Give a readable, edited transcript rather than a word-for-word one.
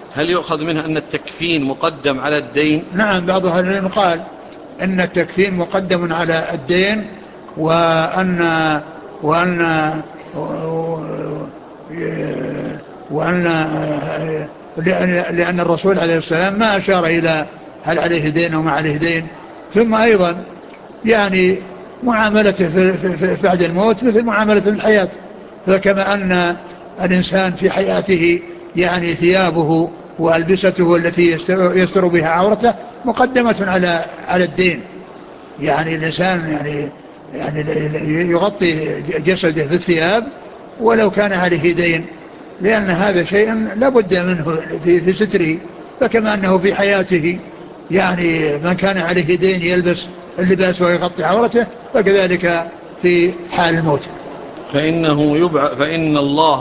هل يؤخذ منها أن التكفين مقدم على الدين؟ نعم، بعض أهل العلم قال إن التكفين مقدم على الدين، وأن وأن وأن لأن الرسول عليه السلام ما أشار إلى هل عليه دين أو ما عليه دين. ثم أيضا يعني معاملته في بعد الموت مثل معاملة الحياة، فكما أن الإنسان في حياته يعني ثيابه وألبسته التي يستر بها عورته مقدمة على الدين، يعني الإنسان يعني يغطي جسده بالثياب ولو كان عليه دين، لأن هذا شيء لا بد منه في ستره. فكما أنه في حياته يعني من كان عليه دين يلبس اللباس ويغطي عورته، فكذلك في حال الموت. فإن الله